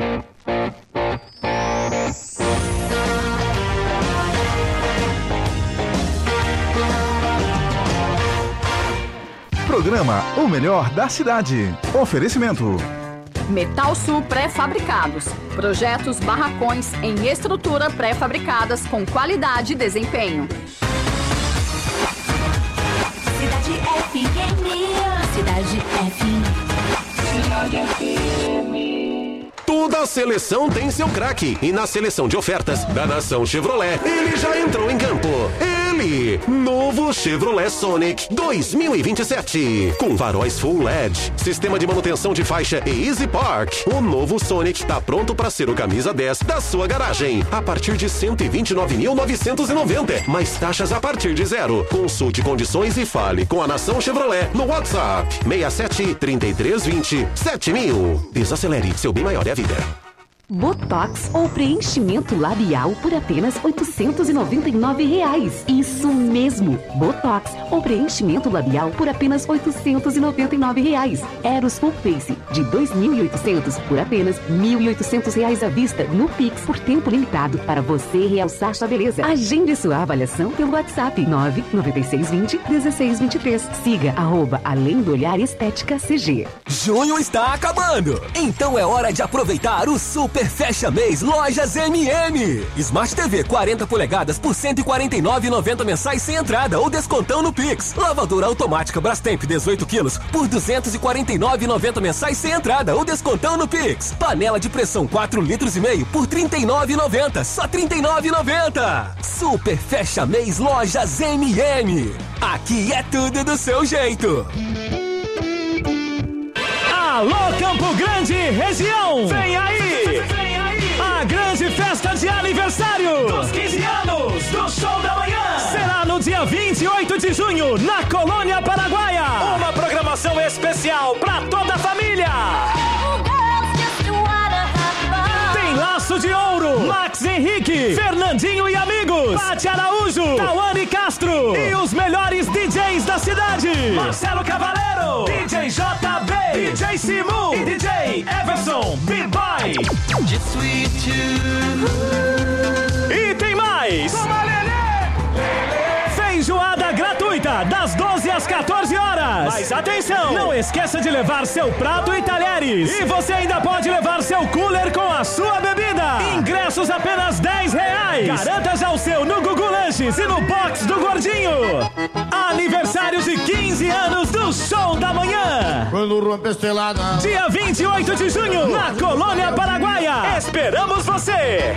Programa O Melhor da Cidade. Oferecimento. Metal Sul Pré-Fabricados. Projetos barracões em estrutura pré-fabricadas com qualidade e desempenho. Cidade FM. Cidade FM. Cidade FM. Toda seleção tem seu craque. E na seleção de ofertas da Nação Chevrolet, ele já entrou em campo. Ele, novo Chevrolet Sonic 2027. Com faróis Full LED, sistema de manutenção de faixa e Easy Park. O novo Sonic está pronto para ser o camisa 10 da sua garagem. A partir de 129.990. Mais taxas a partir de zero. Consulte condições e fale com a Nação Chevrolet no WhatsApp 67 3320 7000. Desacelere, seu bem maior é a vida. Botox ou preenchimento labial por apenas R$ 899. Isso mesmo! Botox ou preenchimento labial por apenas R$ 899. Eros Full Face de 2.800 por apenas R$ 1.800 à vista no Pix por tempo limitado para você realçar sua beleza. Agende sua avaliação pelo WhatsApp 99620-1623. Siga @Além do Olhar Estética CG. Junho está acabando, então é hora de aproveitar o Super Fecha Mês Lojas MM. Smart TV 40 polegadas por R$ 149,90 mensais sem entrada ou descontão no Pix. Lavadora automática Brastemp 18 quilos por R$ 249,90 mensais sem entrada ou descontão no Pix. Panela de pressão 4,5 litros por R$ 39,90. Só R$ 39,90. Super Fecha Mês Lojas MM. Aqui é tudo do seu jeito. Alô, Campo Grande, região! Vem aí! A grande festa de aniversário dos 15 anos do Show da Manhã será no dia 28 de junho, na Colônia Paraguaia. Uma programação especial pra toda a família. Tem Laço de Ouro, Max Henrique, Fernandinho e Amigos, Paty Araújo, Tawane Castro e os melhores DJs da cidade: Marcelo Cavaleiro, DJ JB, DJ Simu e DJ Everson B-Boy. E tem mais! Feijoada gratuita das 12 às 14 horas. Mas atenção, não esqueça de levar seu prato e talheres. E você ainda pode levar seu cooler com a sua bebida. Ingressos apenas R$10. Garanta já o seu no Gugu Lanches e no box do Gordinho. Aniversário de 15 anos do Show da Manhã. Dia 28 de junho, na Colônia Paraguaia. Esperamos você!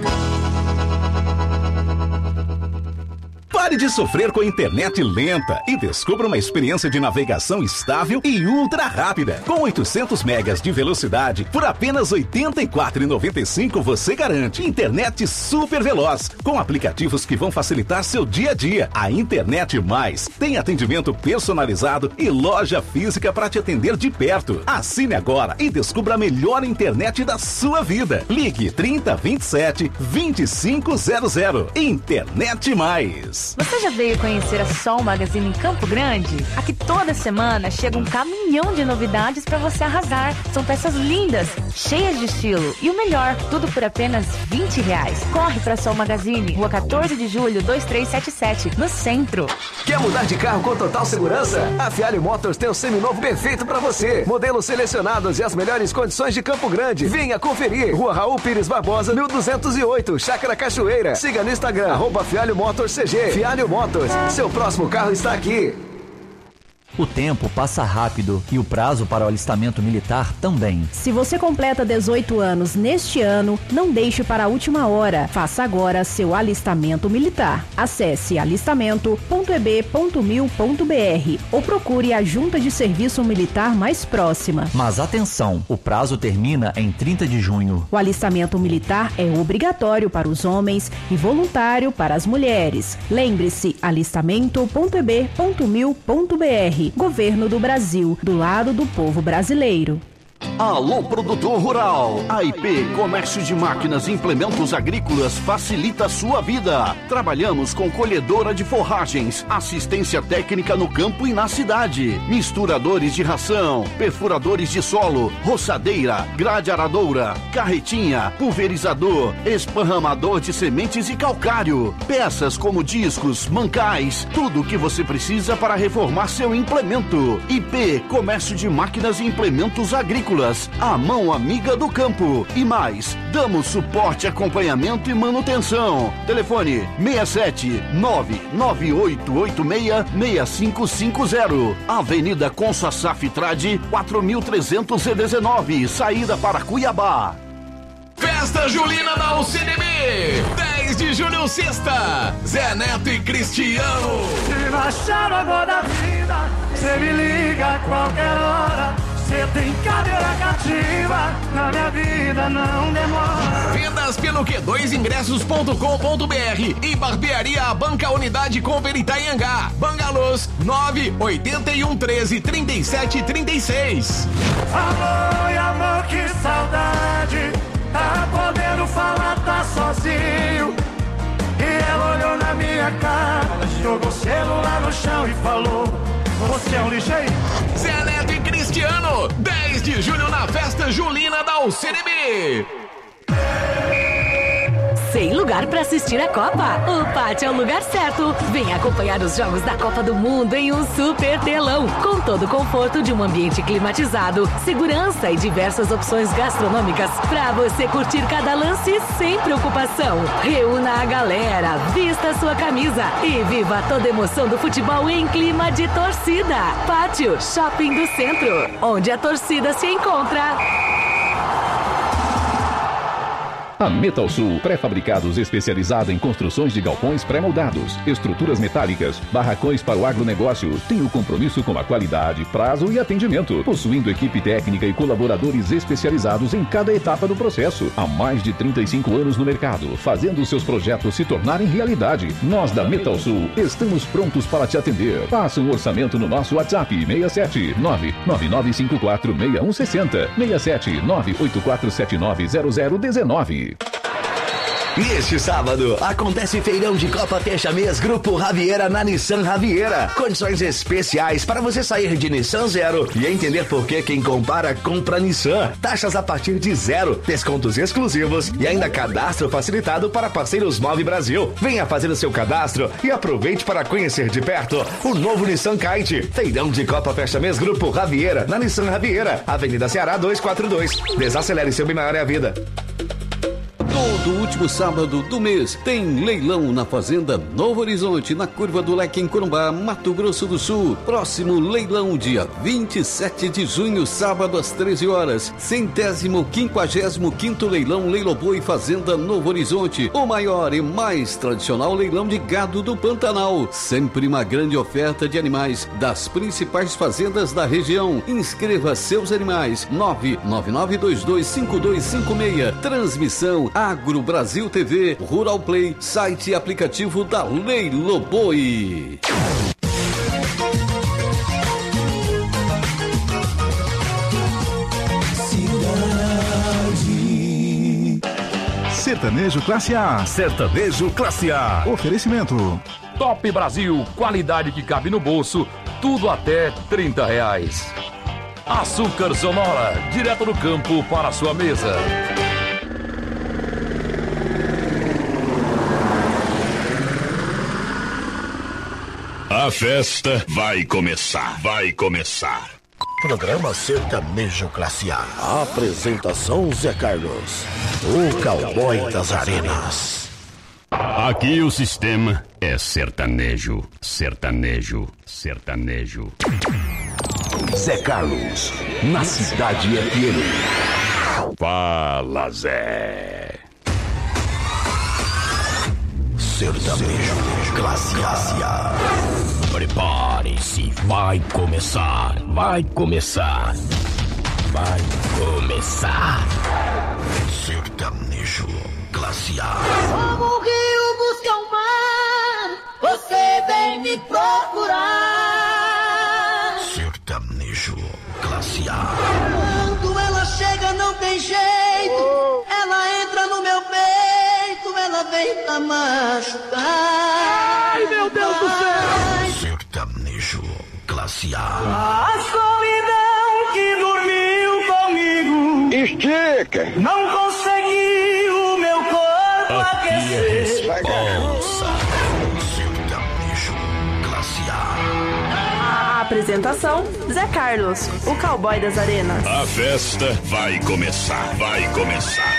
Pare de sofrer com a internet lenta e descubra uma experiência de navegação estável e ultra rápida. Com 800 megas de velocidade, por apenas R$ 84,95 você garante internet super veloz, com aplicativos que vão facilitar seu dia a dia. A Internet Mais tem atendimento personalizado e loja física para te atender de perto. Assine agora e descubra a melhor internet da sua vida. Ligue 3027 2500. Internet Mais. Você já veio conhecer a Sol Magazine em Campo Grande? Aqui toda semana chega um caminhão de novidades para você arrasar. São peças lindas, cheias de estilo. E o melhor, tudo por apenas R$20. Corre para Sol Magazine, Rua 14 de Julho, 2377, no centro. Quer mudar de carro com total segurança? A Fialho Motors tem o seminovo perfeito para você. Modelos selecionados e as melhores condições de Campo Grande. Venha conferir. Rua Raul Pires Barbosa, 1208, Chácara Cachoeira. Siga no Instagram, @Fialho Motors CG. Fialho Motors, seu próximo carro está aqui. O tempo passa rápido e o prazo para o alistamento militar também. Se você completa 18 anos neste ano, não deixe para a última hora. Faça agora seu alistamento militar. Acesse alistamento.eb.mil.br ou procure a junta de serviço militar mais próxima. Mas atenção, o prazo termina em 30 de junho. O alistamento militar é obrigatório para os homens e voluntário para as mulheres. Lembre-se, alistamento.eb.mil.br. Governo do Brasil, do lado do povo brasileiro. Alô, produtor rural. A IP Comércio de Máquinas e Implementos Agrícolas facilita a sua vida. Trabalhamos com colhedora de forragens, assistência técnica no campo e na cidade, misturadores de ração, perfuradores de solo, roçadeira, grade aradoura, carretinha, pulverizador, esparramador de sementes e calcário, peças como discos, mancais, tudo o que você precisa para reformar seu implemento. IP Comércio de Máquinas e Implementos Agrícolas, a mão amiga do campo. E mais, damos suporte, acompanhamento e manutenção. Telefone 67 998866550. Avenida Consa Saf Trade 4319, saída para Cuiabá. Festa Julina da UCDB, 10 de julho, sexta. Zé Neto e Cristiano. Se não achar agora da vida, cê me liga a qualquer hora. Cê tem cadeira cativa, na minha vida não demora. Vendas pelo Q2ingressos.com.br e Barbearia Banca Unidade Cooper Itaiangá. Bangalôs 981133736. Amor e amor, que saudade. Tá podendo falar, tá sozinho. E ela olhou na minha cara, jogou o celular no chão e falou: você é um lixeiro. Zé Neto e Cristiano, 10 de julho na Festa Julina da UCDB. Sem lugar para assistir a Copa? O Pátio é o lugar certo. Venha acompanhar os jogos da Copa do Mundo em um super telão, com todo o conforto de um ambiente climatizado, segurança e diversas opções gastronômicas para você curtir cada lance sem preocupação. Reúna a galera, vista sua camisa e viva toda a emoção do futebol em clima de torcida. Pátio Shopping do Centro, onde a torcida se encontra. A Metal Sul, pré-fabricados especializada em construções de galpões pré-moldados, estruturas metálicas, barracões para o agronegócio, tem o compromisso com a qualidade, prazo e atendimento, possuindo equipe técnica e colaboradores especializados em cada etapa do processo. Há mais de 35 anos no mercado, fazendo seus projetos se tornarem realidade. Nós da Metal Sul estamos prontos para te atender. Faça um orçamento no nosso WhatsApp 67 999546160 67 984790019. Neste sábado, acontece feirão de Copa Fecha Mês Grupo Raviera na Nissan Raviera. Condições especiais para você sair de Nissan Zero e entender por que quem compara, compra Nissan. Taxas a partir de 0, descontos exclusivos e ainda cadastro facilitado para parceiros Move Brasil. Venha fazer o seu cadastro e aproveite para conhecer de perto o novo Nissan Kite. Feirão de Copa Fecha Mês Grupo Raviera na Nissan Raviera, Avenida Ceará 242. Desacelere seu bem maior é a vida. Todo último sábado do mês tem leilão na Fazenda Novo Horizonte, na Curva do Leque, em Corumbá, Mato Grosso do Sul. Próximo leilão, dia 27 de junho, sábado às 13 horas. 155º leilão Leiloboi Fazenda Novo Horizonte. O maior e mais tradicional leilão de gado do Pantanal. Sempre uma grande oferta de animais das principais fazendas da região. Inscreva seus animais. 999225256. Transmissão Agro Brasil TV, Rural Play, site e aplicativo da Leiloboi. Sertanejo Classe A. Sertanejo Classe A. Oferecimento. Top Brasil, qualidade que cabe no bolso, tudo até R$30. Açúcar Sonora, direto do campo para a sua mesa. A festa vai começar, vai começar. Programa Sertanejo Classe A. Apresentação Zé Carlos, o cowboy das arenas. Aqui o sistema é sertanejo, sertanejo, sertanejo. Zé Carlos, na Cidade FM. Fala, Zé. Sertanejo Classe A. Prepare-se, vai começar, vai começar, vai começar. Sertanejo Classe A. Como o rio busca o mar, você vem me procurar. Sertanejo Classe A. Quando ela chega, não tem jeito. Ela entra no meu peito, ela vem pra machucar. Ai, meu Deus do céu! Sertanejo classe A. A solidão que dormiu comigo. Estica! Não conseguiu meu corpo aquecer. Ouça. Sertanejo classe A. A apresentação: Zé Carlos, o cowboy das arenas. A festa vai começar, vai começar.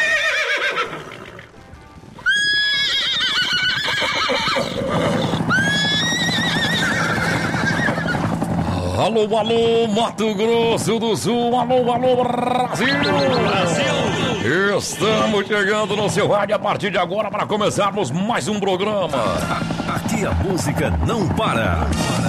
Alô, alô, Mato Grosso do Sul, alô, alô, Brasil! Brasil! Estamos chegando no seu rádio a partir de agora para começarmos mais um programa. Aqui a música não para.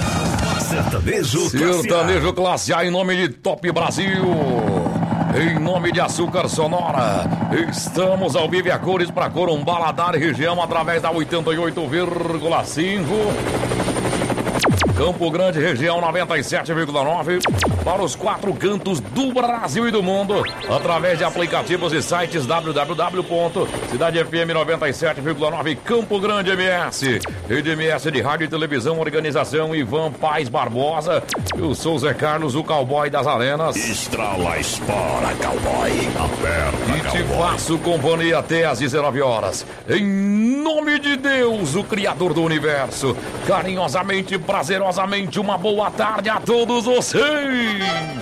Sertanejo Classe A em nome de Top Brasil. Em nome de Açúcar Sonora. Estamos ao vivo e a cores para Corumbá, Ladar e região através da 88,5. Campo Grande, região 97,9. Para os 4 cantos do Brasil e do mundo, através de aplicativos e sites www.cidadefm97,9 Campo Grande MS. Rede MS de rádio e televisão, organização Ivan Paz Barbosa. Eu sou Zé Carlos, o cowboy das arenas. Estrala, espora, cowboy. Aperta, e te faço companhia até às 19 horas. Em nome de Deus, o Criador do Universo. Carinhosamente, prazerosamente, uma boa tarde a todos vocês.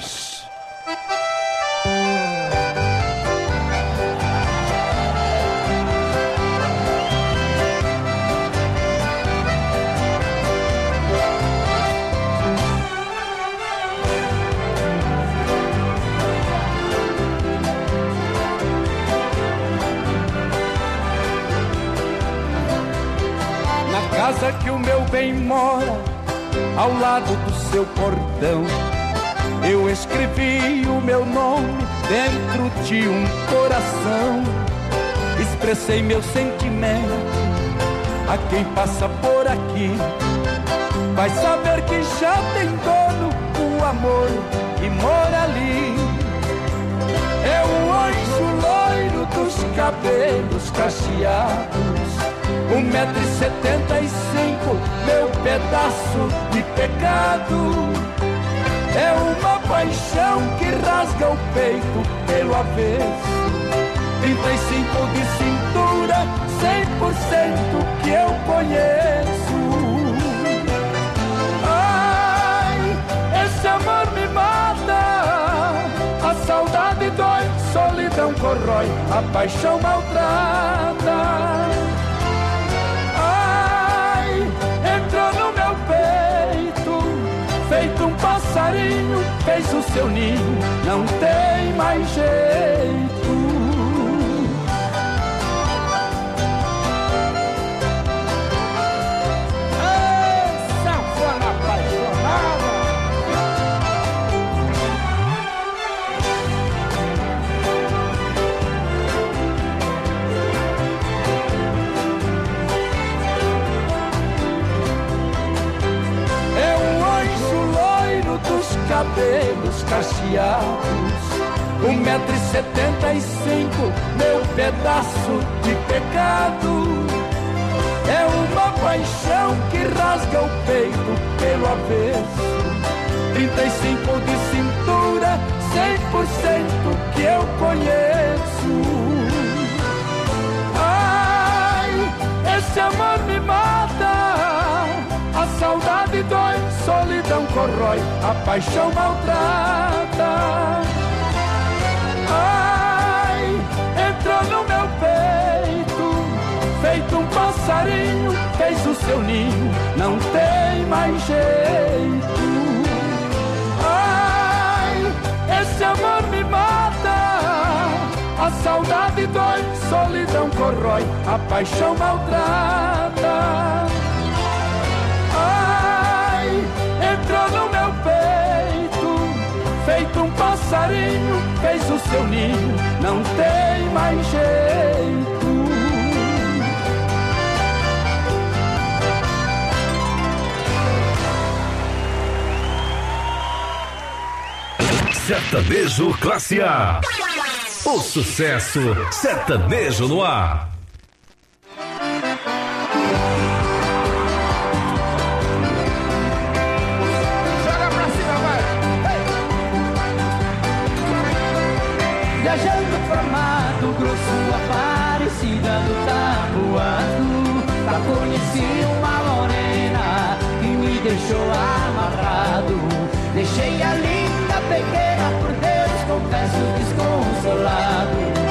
Na casa que o meu bem mora, ao lado do seu portão, eu escrevi o meu nome dentro de um coração. Expressei meu sentimento a quem passa por aqui. Vai saber que já tem dono o amor que mora ali. É o anjo loiro dos cabelos cacheados, 1,75 m, meu pedaço de pecado. É uma paixão que rasga o peito pelo avesso, 35 de cintura, 100% que eu conheço. Ai, esse amor me mata, a saudade dói, solidão corrói, a paixão maltrata. Entrou no meu peito, feito um passarinho, fez o seu ninho, não tem mais jeito. Sanfona apaixonada. Cabelos cacheados, 1,75 m, meu pedaço de pecado. É uma paixão que rasga o peito pelo avesso, 35 de cintura, 100% que eu conheço. Ai, esse amor me mata, a saudade dói, solidão corrói, a paixão maltrata. Ai, entrou no meu peito, feito um passarinho, fez o seu ninho, não tem mais jeito. Ai, esse amor me mata, a saudade dói, solidão corrói, a paixão maltrata. Entrou no meu peito, feito um passarinho, fez o seu ninho, não tem mais jeito. Sertanejo Classe A. O sucesso sertanejo no ar. Joga pra cima, vai. Viajando pra Mato Grosso, Aparecida do Taboado, lá conheci uma morena que me deixou amarrado. Deixei a linda pequena, por Deus confesso desconsolado.